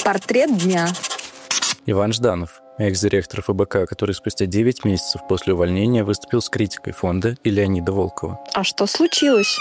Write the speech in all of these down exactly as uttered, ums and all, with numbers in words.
Портрет дня. Иван Жданов, экс-директор эф бэ ка, который спустя девять месяцев после увольнения выступил с критикой фонда, и Леонида Волкова. А что случилось?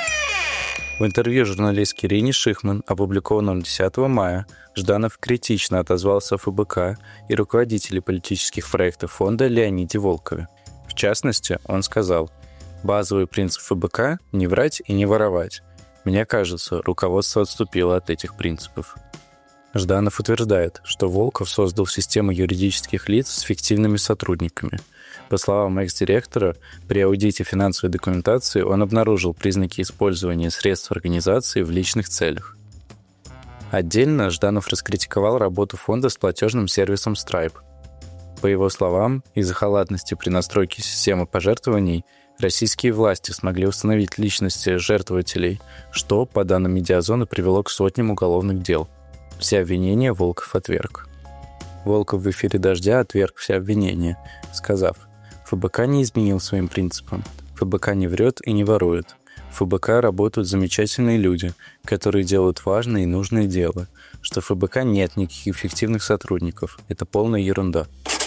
В интервью журналистке Ирине Шихман, опубликованном десятого мая, Жданов критично отозвался о эф бэ ка и руководителе политических проектов фонда Леониде Волкове. В частности, он сказал: «Базовый принцип эф бэ ка – не врать и не воровать. Мне кажется, руководство отступило от этих принципов». Жданов утверждает, что Волков создал систему юридических лиц с фиктивными сотрудниками. По словам экс-директора, при аудите финансовой документации он обнаружил признаки использования средств организации в личных целях. Отдельно Жданов раскритиковал работу фонда с платежным сервисом Stripe. По его словам, из-за халатности при настройке системы пожертвований российские власти смогли установить личности жертвователей, что, по данным Медиазона, привело к сотням уголовных дел. Все обвинения Волков отверг. Волков в эфире «Дождя» отверг все обвинения, сказав: «эф бэ ка не изменил своим принципам. эф бэ ка не врет и не ворует. В эф бэ ка работают замечательные люди, которые делают важное и нужное дело, что в эф бэ ка нет никаких фиктивных сотрудников. Это полная ерунда».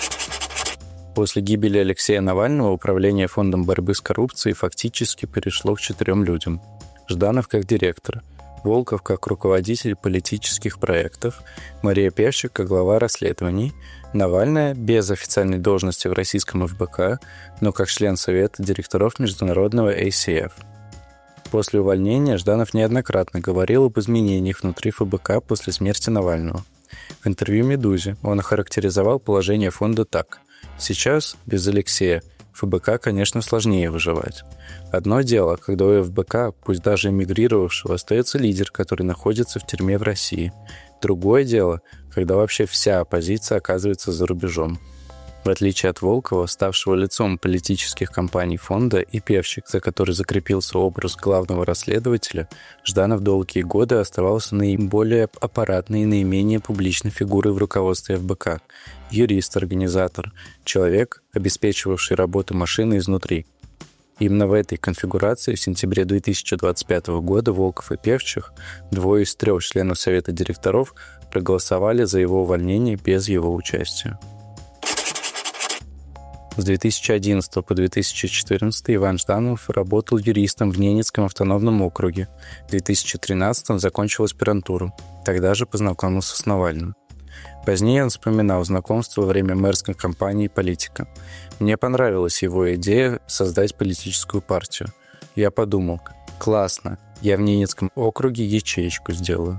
После гибели Алексея Навального управление фондом борьбы с коррупцией фактически перешло к четырем людям. Жданов как директор, Волков как руководитель политических проектов, Мария Певчик как глава расследований, Навальная без официальной должности в российском эф бэ ка, но как член совета директоров международного эй си эф. После увольнения Жданов неоднократно говорил об изменениях внутри эф бэ ка после смерти Навального. В интервью «Медузе» он охарактеризовал положение фонда так: «Сейчас, без Алексея, эф бэ ка, конечно, сложнее выживать. Одно дело, когда у эф бэ ка, пусть даже эмигрировавшего, остается лидер, который находится в тюрьме в России. Другое дело, когда вообще вся оппозиция оказывается за рубежом». В отличие от Волкова, ставшего лицом политических кампаний фонда, и Певчик, за который закрепился образ главного расследователя, Жданов долгие годы оставался наиболее аппаратной и наименее публичной фигурой в руководстве эф бэ ка. Юрист-организатор, человек, обеспечивавший работу машины изнутри. Именно в этой конфигурации в сентябре две тысячи двадцать пятого года Волков и Певчих, двое из трех членов совета директоров, проголосовали за его увольнение без его участия. С две тысячи одиннадцатого по две тысячи четырнадцатый Иван Жданов работал юристом в Ненецком автономном округе. В две тысячи тринадцатом закончил аспирантуру. Тогда же познакомился с Навальным. Позднее он вспоминал знакомство во время мэрской кампании «Политика». «Мне понравилась его идея создать политическую партию. Я подумал: классно, я в Ненецком округе ячеечку сделаю».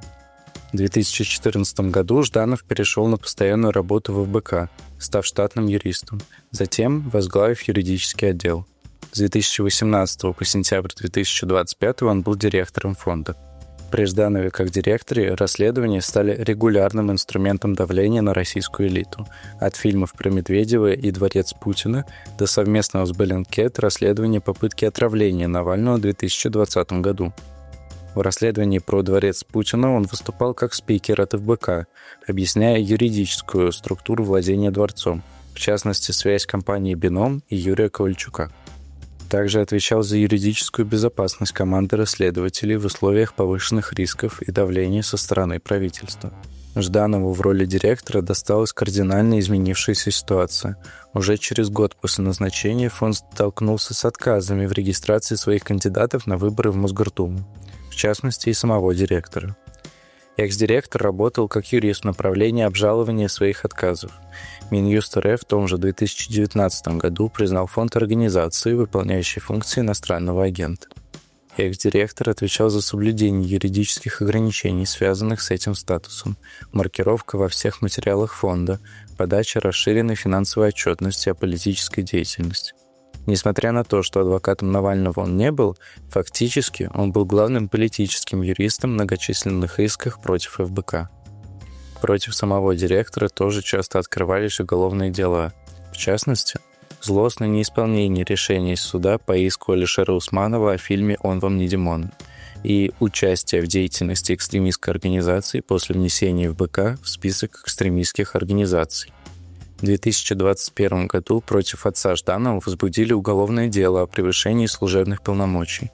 В две тысячи четырнадцатом году Жданов перешел на постоянную работу в эф бэ ка, став штатным юристом, затем возглавив юридический отдел. С две тысячи восемнадцатого по сентябрь две тысячи двадцать пятого он был директором фонда. При Жданове как директоре расследования стали регулярным инструментом давления на российскую элиту. От фильмов про Медведева и дворец Путина до совместного с Bellingcat расследования попытки отравления Навального в две тысячи двадцатом году. В расследовании про дворец Путина он выступал как спикер от эф бэ ка, объясняя юридическую структуру владения дворцом, в частности, связь компании «Бином» и Юрия Ковальчука. Также отвечал за юридическую безопасность команды расследователей в условиях повышенных рисков и давления со стороны правительства. Жданову в роли директора досталась кардинально изменившаяся ситуация. Уже через год после назначения фонд столкнулся с отказами в регистрации своих кандидатов на выборы в Мосгордуму, в частности и самого директора. Экс-директор работал как юрист в направлении обжалования своих отказов. Минюст эр эф в том же две тысячи девятнадцатом году признал фонд организацией, выполняющей функции иностранного агента. Экс-директор отвечал за соблюдение юридических ограничений, связанных с этим статусом, маркировка во всех материалах фонда, подача расширенной финансовой отчетности о политической деятельности. Несмотря на то, что адвокатом Навального он не был, фактически он был главным политическим юристом в многочисленных исках против эф бэ ка. Против самого директора тоже часто открывались уголовные дела. В частности, злостное неисполнение решений суда по иску Алишера Усманова о фильме «Он вам не Димон» и участие в деятельности экстремистской организации после внесения эф бэ ка в список экстремистских организаций. В две тысячи двадцать первом году против отца Жданова возбудили уголовное дело о превышении служебных полномочий.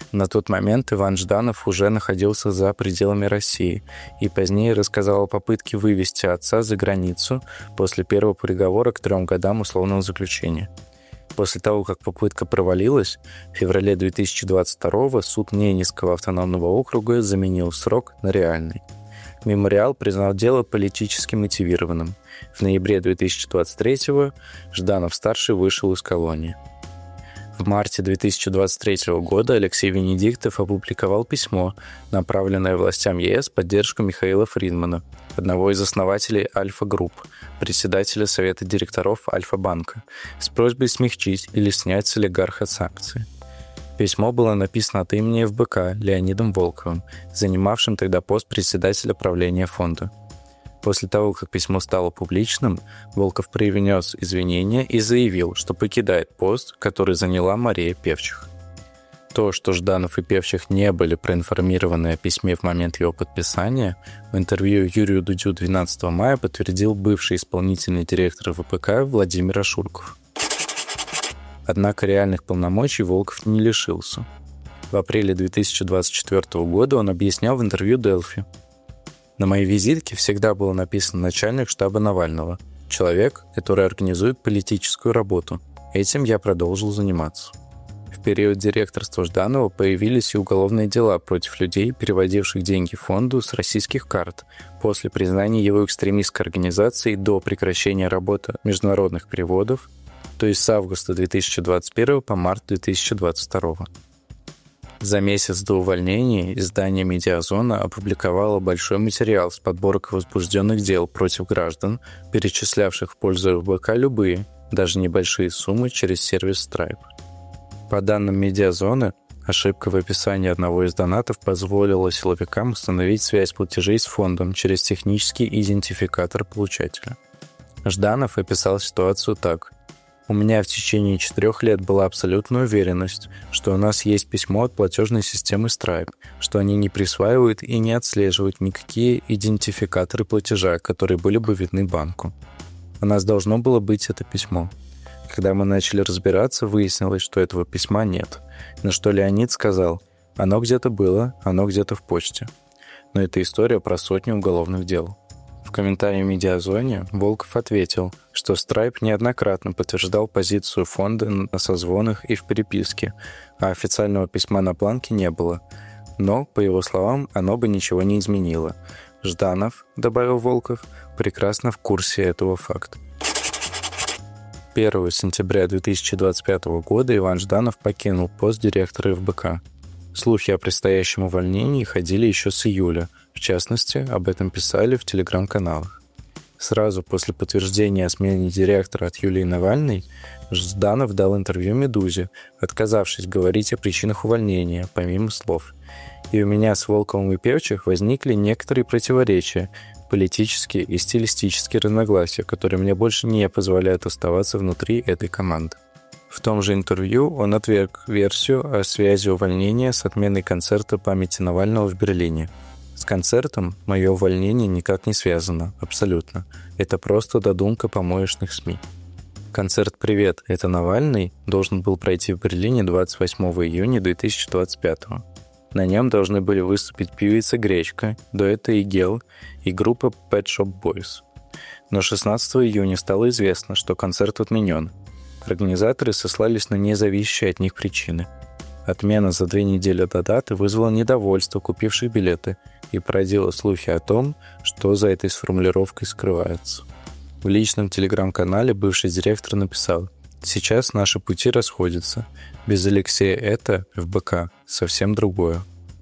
На тот момент Иван Жданов уже находился за пределами России и позднее рассказал о попытке вывести отца за границу после первого приговора к трем годам условного заключения. После того, как попытка провалилась, в феврале две тысячи двадцать второго суд Ненецкого автономного округа заменил срок на реальный. Мемориал признал дело политически мотивированным. В ноябре две тысячи двадцать третьего Жданов-старший вышел из колонии. В марте две тысячи двадцать третьего года Алексей Венедиктов опубликовал письмо, направленное властям ЕС в поддержку Михаила Фридмана, одного из основателей Альфа-групп, председателя Совета директоров Альфа-банка, с просьбой смягчить или снять с олигарха санкции. Письмо было написано от имени эф бэ ка Леонидом Волковым, занимавшим тогда пост председателя правления фонда. После того, как письмо стало публичным, Волков принес извинения и заявил, что покидает пост, который заняла Мария Певчих. То, что Жданов и Певчих не были проинформированы о письме в момент его подписания, в интервью Юрию Дудю двенадцатого мая подтвердил бывший исполнительный директор вэ пэ ка Владимир Ашурков. Однако реальных полномочий Волков не лишился. В апреле две тысячи двадцать четвёртого года он объяснял в интервью Делфи: «На моей визитке всегда было написано начальник штаба Навального, человек, который организует политическую работу. Этим я продолжил заниматься». В период директорства Жданова появились и уголовные дела против людей, переводивших деньги фонду с российских карт после признания его экстремистской организацией до прекращения работы международных переводов, то есть с августа две тысячи двадцать первого по март две тысячи двадцать второго. За месяц до увольнения издание «Медиазона» опубликовало большой материал с подборкой возбужденных дел против граждан, перечислявших в пользу эф бэ ка любые, даже небольшие суммы через сервис Stripe. По данным «Медиазоны», ошибка в описании одного из донатов позволила силовикам установить связь платежей с фондом через технический идентификатор получателя. Жданов описал ситуацию так: «У меня в течение четырех лет была абсолютная уверенность, что у нас есть письмо от платежной системы Stripe, что они не присваивают и не отслеживают никакие идентификаторы платежа, которые были бы видны банку. У нас должно было быть это письмо. Когда мы начали разбираться, выяснилось, что этого письма нет. На что Леонид сказал: оно где-то было, оно где-то в почте. Но это история про сотни уголовных дел». В комментарии в «Медиазоне» Волков ответил, что Stripe неоднократно подтверждал позицию фонда на созвонах и в переписке, а официального письма на бланке не было. Но, по его словам, оно бы ничего не изменило. Жданов, добавил Волков, прекрасно в курсе этого факта. первого сентября две тысячи двадцать пятого года Иван Жданов покинул пост директора эф бэ ка. Слухи о предстоящем увольнении ходили еще с июля. В частности, об этом писали в телеграм-каналах. Сразу после подтверждения о смене директора от Юлии Навальной, Жданов дал интервью «Медузе», отказавшись говорить о причинах увольнения, помимо слов. «И у меня с Волковым и Певчих возникли некоторые противоречия, политические и стилистические разногласия, которые мне больше не позволяют оставаться внутри этой команды». В том же интервью он отверг версию о связи увольнения с отменой концерта памяти Навального в Берлине. «С концертом мое увольнение никак не связано, абсолютно. Это просто додумка помоечных СМИ». Концерт «Привет, это Навальный» должен был пройти в Берлине двадцать восьмого июня две тысячи двадцать пятого. На нем должны были выступить певица Гречка, дуэт Игел и группа Pet Shop Boys. Но шестнадцатого июня стало известно, что концерт отменен. Организаторы сослались на независящие от них причины. Отмена за две недели до даты вызвала недовольство купивших билеты и породила слухи о том, что за этой формулировкой скрывается. В личном телеграм-канале бывший директор написал: «Сейчас наши пути расходятся. Без Алексея это, эф бэ ка, совсем другое».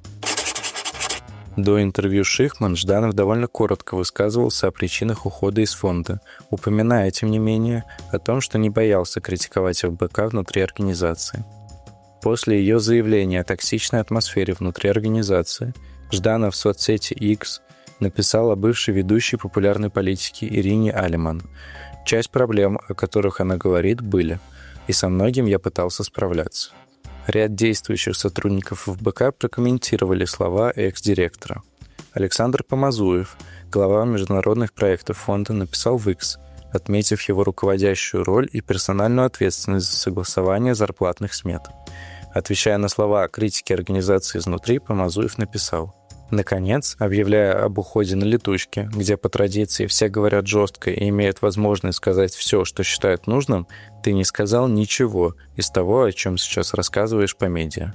До интервью Шихман Жданов довольно коротко высказывался о причинах ухода из фонда, упоминая, тем не менее, о том, что не боялся критиковать эф бэ ка внутри организации. После ее заявления о токсичной атмосфере внутри организации, Жданов в соцсети X написал о бывшей ведущей популярной политики Ирине Алиман. Часть проблем, о которых она говорит, были, и со многим я пытался справляться. Ряд действующих сотрудников эф бэ ка прокомментировали слова экс-директора. Александр Помазуев, глава международных проектов фонда, написал в X, отметив его руководящую роль и персональную ответственность за согласование зарплатных смет. Отвечая на слова критики организации изнутри, Помазуев написал: «Наконец, объявляя об уходе на летучке, где по традиции все говорят жестко и имеют возможность сказать все, что считают нужным, ты не сказал ничего из того, о чем сейчас рассказываешь по медиа».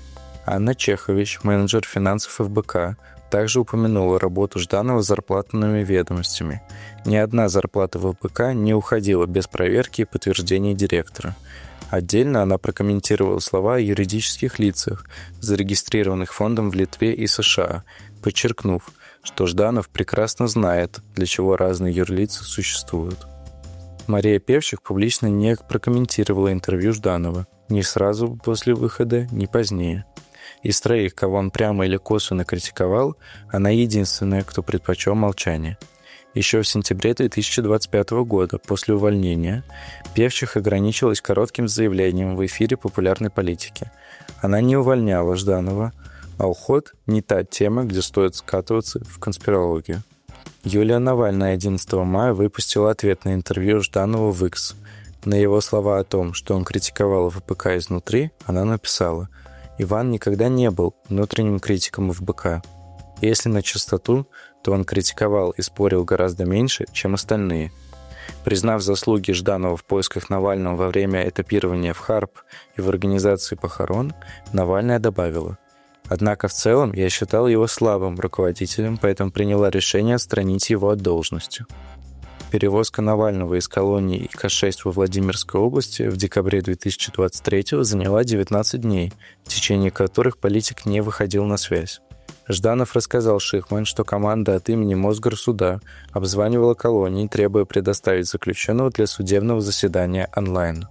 Анна Чехович, менеджер финансов эф бэ ка, также упомянула работу Жданова с зарплатными ведомостями. Ни одна зарплата в эф бэ ка не уходила без проверки и подтверждения директора. Отдельно она прокомментировала слова о юридических лицах, зарегистрированных фондом в Литве и США, подчеркнув, что Жданов прекрасно знает, для чего разные юрлица существуют. Мария Певчих публично не прокомментировала интервью Жданова ни сразу после выхода, ни позднее. Из троих, кого он прямо или косвенно критиковал, она единственная, кто предпочел молчание. Еще в сентябре две тысячи двадцать пятого года, после увольнения, Певчих ограничилась коротким заявлением в эфире популярной политики. Она не увольняла Жданова, а уход – не та тема, где стоит скатываться в конспирологию. Юлия Навальная одиннадцатого мая выпустила ответное интервью Жданову в X. На его слова о том, что он критиковал эф бэ ка изнутри, она написала: «Иван никогда не был внутренним критиком эф бэ ка. Если на чистоту, то он критиковал и спорил гораздо меньше, чем остальные». Признав заслуги Жданова в поисках Навального во время этапирования в Харп и в организации похорон, Навальная добавила: «Однако в целом я считал его слабым руководителем, поэтому приняла решение отстранить его от должности». Перевозка Навального из колонии ка шесть во Владимирской области в декабре две тысячи двадцать третьего заняла девятнадцать дней, в течение которых политик не выходил на связь. Жданов рассказал Шихман, что команда от имени Мосгорсуда обзванивала колонии, требуя предоставить заключенного для судебного заседания онлайн.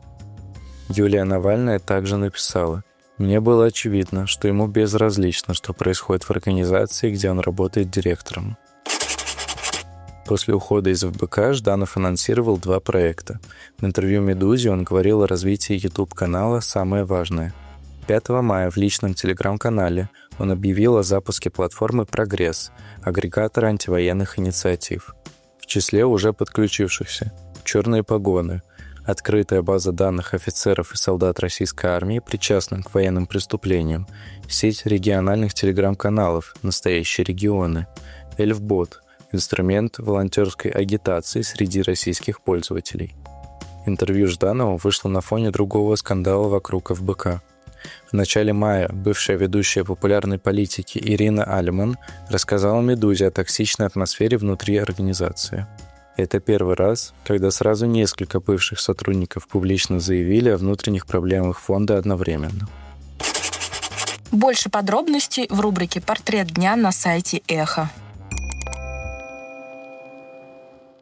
Юлия Навальная также написала: «Мне было очевидно, что ему безразлично, что происходит в организации, где он работает директором». После ухода из эф бэ ка Жданов анонсировал два проекта. В интервью «Медузе» он говорил о развитии YouTube-канала «Самое важное». пятого мая в личном телеграм-канале он объявил о запуске платформы «Прогресс», агрегатора антивоенных инициатив. В числе уже подключившихся «Черные погоны», открытая база данных офицеров и солдат российской армии, причастных к военным преступлениям, сеть региональных телеграм-каналов «Настоящие регионы», Эльфбот, инструмент волонтерской агитации среди российских пользователей. Интервью Жданова вышло на фоне другого скандала вокруг эф бэ ка. В начале мая бывшая ведущая популярной политики Ирина Альман рассказала «Медузе» о токсичной атмосфере внутри организации. Это первый раз, когда сразу несколько бывших сотрудников публично заявили о внутренних проблемах фонда одновременно. Больше подробностей в рубрике «Портрет дня» на сайте Эхо.